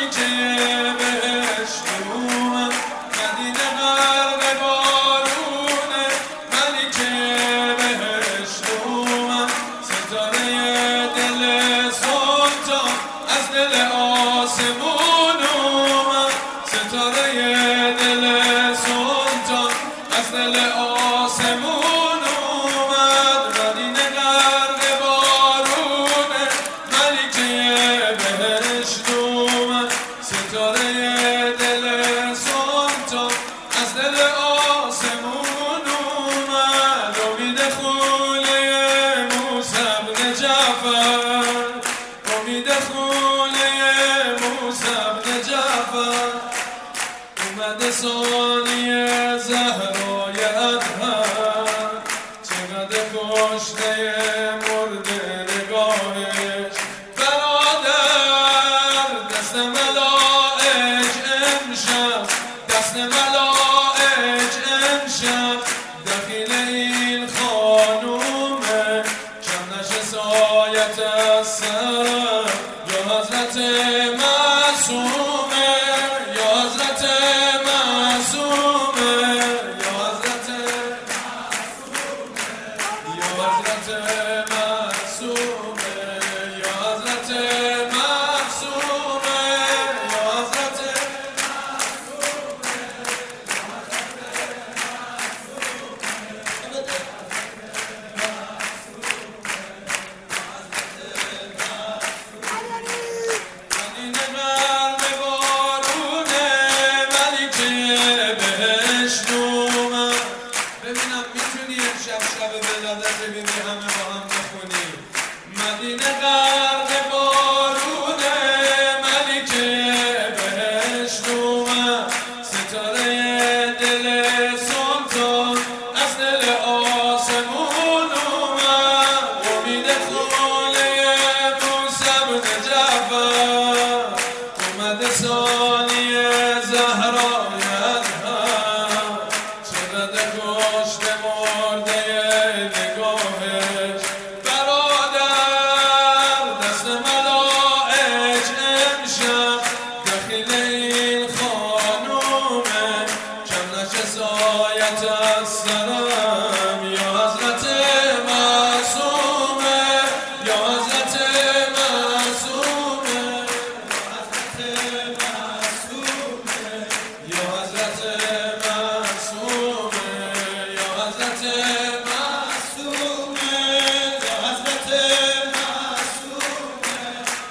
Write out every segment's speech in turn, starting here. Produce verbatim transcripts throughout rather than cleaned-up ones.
ملیکه بهشت اومد، مدینه غرق بارونه، ملیکه بهشت اومد، ستاره دل سلطان از دل آسمون اومد، ستاره دل سلطان از دل آسمون اومد، مدینه غرق بارونه، ملیکه بهشت اومد، ستاره دل سلطان از دل آسمون اومد، امید خوله موسی بن جعفر، امید خوله موسی بن جعفر، اومده ثانی زهرای اطهر، چقدر کشته مرده نگاهش، برادر دست ملائک امشب، دست ملائک امشب دخیل این خانومه، کم نشه سایت از سرم، یا حضرت معصومه، یا حضرت معصومه، یا حضرت یا حضرت معصومه، یا حضرت معصومه، یا حضرت مدینه غرق بارونه، ملیکه بهشت اومد. ببینم میتونی امشب شب ولادت ببینی همه با هم بخونی. مدینه غرق بارونه، ملیکه بهشت اومد، ستاره دل سلطان از دل آسمون اومد، امید خوله موسی بن جعفر، اومده ثانی زهرای اطهر، چقدر کشته مرده نگاهش، برادر دست ملائک امشب دخیل این خانومه، کم نشه سایت از سرم، یا حضرت معصومه، یا حضرت معصومه، یا حضرت معصومه، یا حضرت معصومه، یا حضرت معصومه،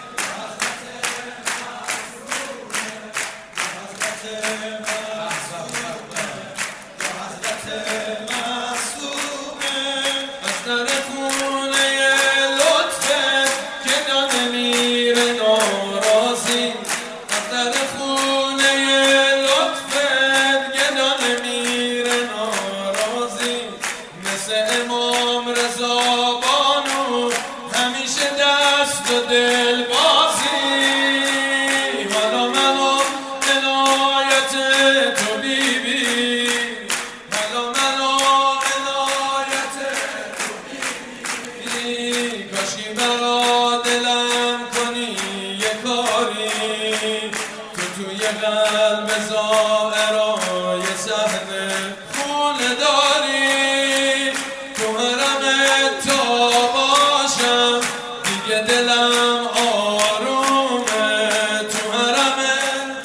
از در خونه لطفت که داده میره ناراضی، از در خونه لطفت که داده میره ناراضی، مثل امام رضا بانو همیشه دست و دل بازی، حالا منو عنایت تو بیبی، حالا منو عنایت تو بیبی، کاشکی برا دلم کنی یه کاری، تو توی قلب زائرای صحنه خونه داری، تو حرمت تا باشم دیگه دلم آرومه، تو حرمت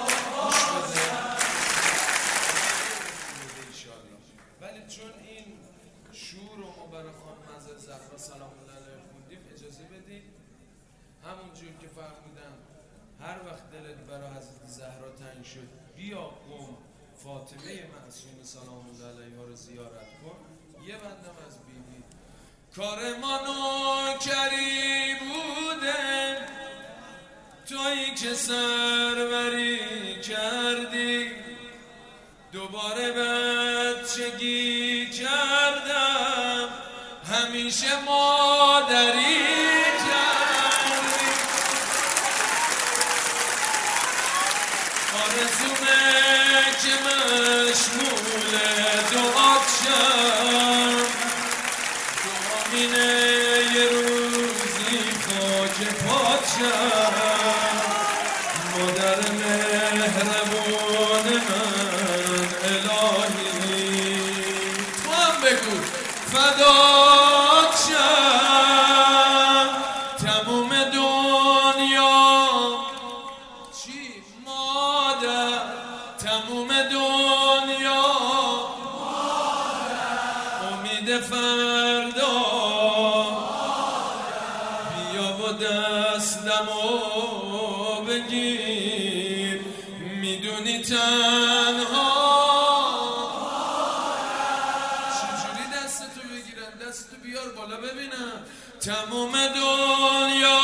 ولی چون این شور رو ما برای خانم حضرت زهرا سلام الله علیها خوندیم، اجازه بدید همونجور که فرمودم هر وقت دلت برای حضرت زهرا تنگ شد بیا قم فاطمه معصومه سلام الله علیها رو زیارت کن. یه بندم از بیبی: کار ما نوکری بوده، تویی که سروری کردی، دوباره بچگی کردم، همیشه مادری کردی، آرزومه که مشمول دعات شم، دعامینه یه روزی خاک پات شم، مادر بیا و دستمو بگیر میدونی تنها چجوری دستتو بگیرم؟ دستتو بیار بالا ببینم. تموم دنیا